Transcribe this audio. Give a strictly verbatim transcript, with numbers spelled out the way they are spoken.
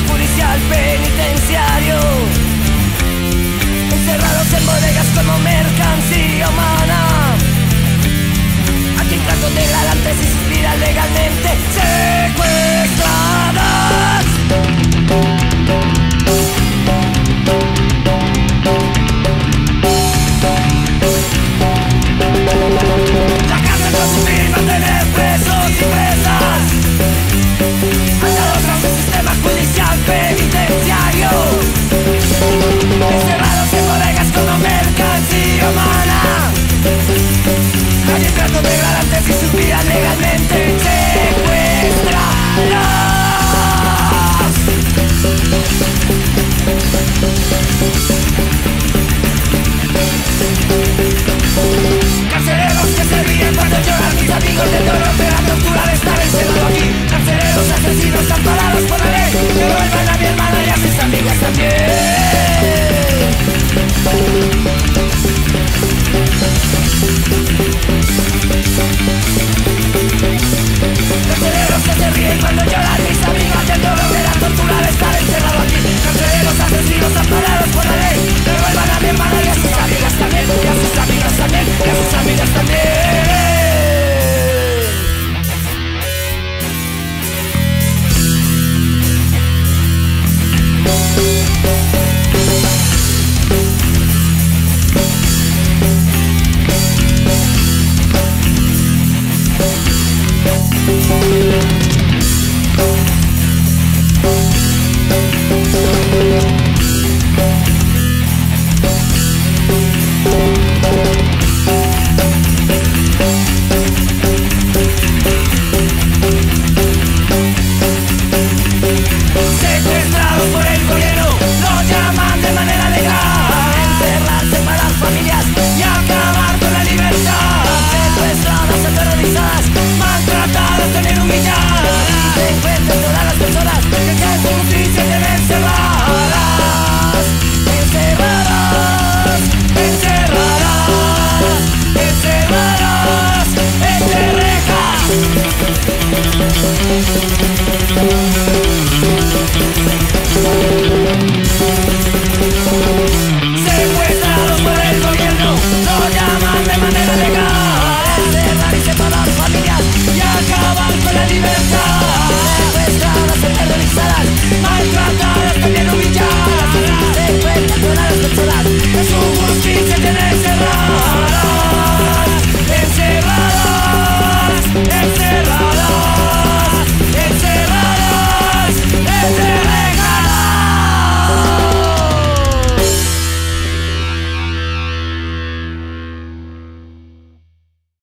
judicial penitenciario, encerrados en bodegas como mercancía humana. Aquí tratos degradantes y suspiran legalmente secuestradas. La cárcel con su fin mantener presos y presas, atados a un sistema judicial penitenciario, encerrados en bodegas como mercancía humana. Hay tratos degradantes y suspiran legalmente secuestradas. Carceleros que se ríen cuando lloran mis amigos del dolor de la tortura de estar encerrado aquí. Carceleros asesinos amparados por la ley, que vuelvan a mi hermana y a sus amigas también. Carceleros que se ríen cuando lloran mis amigas del dolor de la tortura de estar encerrado aquí. Carceleros asesinos amparados por la ley, que vuelvan a mi hermana y a sus amigas también, y a sus amigas también, y a sus amigas también. Secuestrados por el gobierno, lo llaman de manera legal, encerrarse para las familias y acabar con la libertad. Secuestradas, aterrorizadas, maltratadas, tener humilladas, y se encuentran todas las personas que caen por justicia y deben encerradas, encerradas, encerradas, encerradas, entre rejas. We'll be right back.